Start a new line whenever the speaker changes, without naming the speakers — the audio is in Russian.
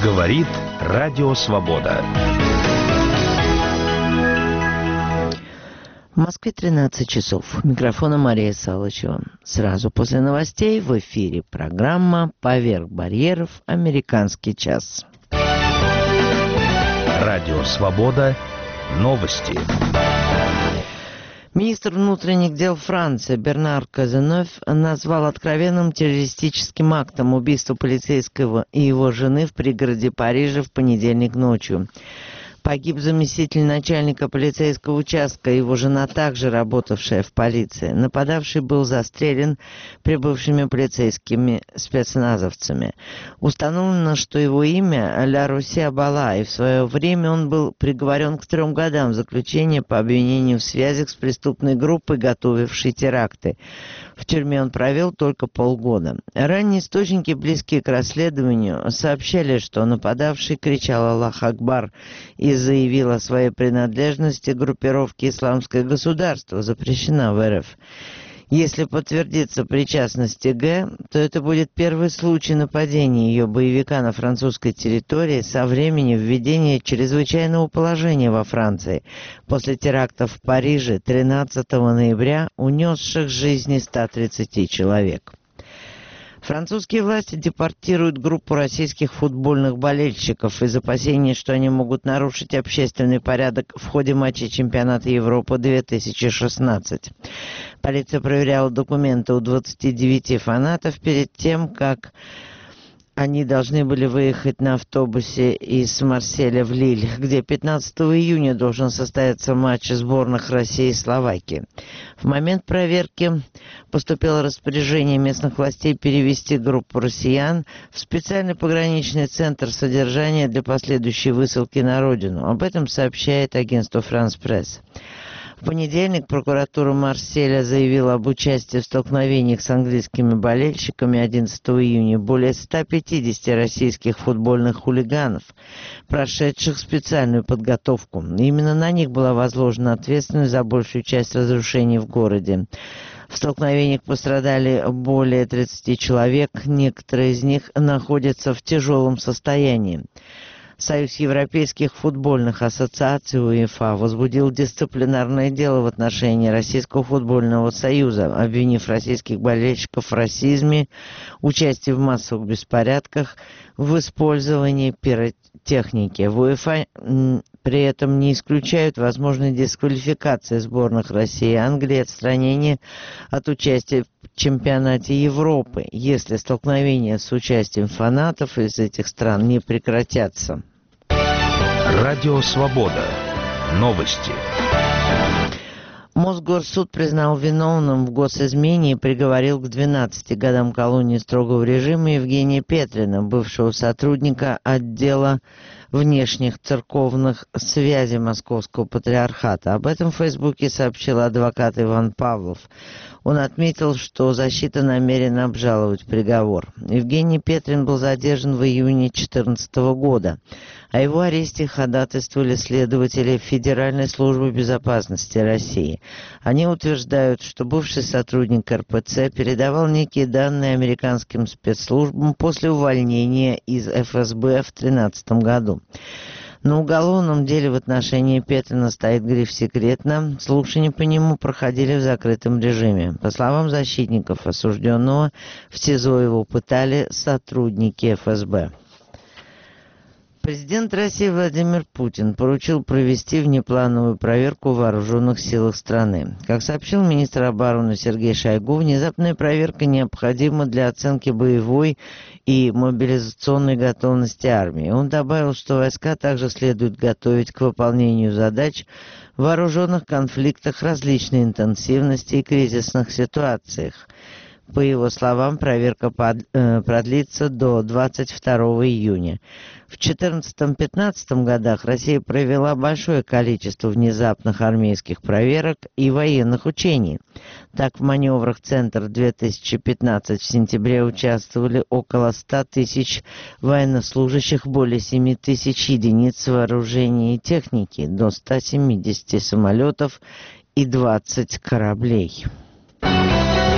Говорит Радио Свобода.
В Москве 13 часов. У микрофона Мария Салычева. Сразу после новостей в эфире программа «Поверх барьеров. Американский час».
Радио Свобода. Новости.
Министр внутренних дел Франции Бернар Казенов назвал откровенным террористическим актом убийство полицейского и его жены в пригороде Парижа в понедельник ночью. Погиб заместитель начальника полицейского участка, его жена, также работавшая в полиции. Нападавший был застрелен прибывшими полицейскими спецназовцами. Установлено, что его имя Ля Руси Абала, и в свое время он был приговорен к 3 годам заключения по обвинению в связях с преступной группой, готовившей теракты. В тюрьме он провел только полгода. Ранние источники, близкие к расследованию, сообщали, что нападавший кричал «Аллах Акбар» и заявил о своей принадлежности к группировке «Исламское государство», запрещена в РФ. Если подтвердится причастность Г, то это будет первый случай нападения ее боевика на французской территории со времени введения чрезвычайного положения во Франции после терактов в Париже 13 ноября, унесших жизни 130 человек. Французские власти депортируют группу российских футбольных болельщиков из опасений, что они могут нарушить общественный порядок в ходе матча чемпионата Европы 2016. Полиция проверяла документы у 29 фанатов перед тем, как они должны были выехать на автобусе из Марселя в Лиль, где 15 июня должен состояться матч сборных России и Словакии. В момент проверки поступило распоряжение местных властей перевести группу россиян в специальный пограничный центр содержания для последующей высылки на родину. Об этом сообщает агентство «Франс Пресс». В понедельник прокуратура Марселя заявила об участии в столкновениях с английскими болельщиками 11 июня более 150 российских футбольных хулиганов, прошедших специальную подготовку. Именно на них была возложена ответственность за большую часть разрушений в городе. В столкновениях пострадали более 30 человек, некоторые из них находятся в тяжелом состоянии. Союз Европейских футбольных ассоциаций УЕФА возбудил дисциплинарное дело в отношении Российского футбольного союза, обвинив российских болельщиков в расизме, участии в массовых беспорядках, в использовании пиротехники. В УЕФА при этом не исключают возможной дисквалификации сборных России и Англии, отстранения от участия в чемпионате Европы, если столкновения с участием фанатов из этих стран не прекратятся.
Радио Свобода. Новости.
Мосгорсуд признал виновным в госизмене и приговорил к 12 годам колонии строгого режима Евгения Петрина, бывшего сотрудника отдела внешних церковных связей Московского патриархата. Об этом в Фейсбуке сообщил адвокат Иван Павлов. Он отметил, что защита намерена обжаловать приговор. Евгений Петрин был задержан в июне 2014 года. О его аресте ходатайствовали следователи Федеральной службы безопасности России. Они утверждают, что бывший сотрудник РПЦ передавал некие данные американским спецслужбам после увольнения из ФСБ в 2013 году. На уголовном деле в отношении Петрина стоит гриф «секретно». Слушания по нему проходили в закрытом режиме. По словам защитников осужденного, в СИЗО его пытали сотрудники ФСБ. Президент России Владимир Путин поручил провести внеплановую проверку в вооруженных силах страны. Как сообщил министр обороны Сергей Шойгу, внезапная проверка необходима для оценки боевой и мобилизационной готовности армии. Он добавил, что войска также следует готовить к выполнению задач в вооруженных конфликтах различной интенсивности и кризисных ситуациях. По его словам, проверка продлится до 22 июня. В 2014-2015 годах Россия провела большое количество внезапных армейских проверок и военных учений. Так, в маневрах «Центр-2015» в сентябре участвовали около 100 тысяч военнослужащих, более 7 тысяч единиц вооружения и техники, до 170 самолетов и 20 кораблей.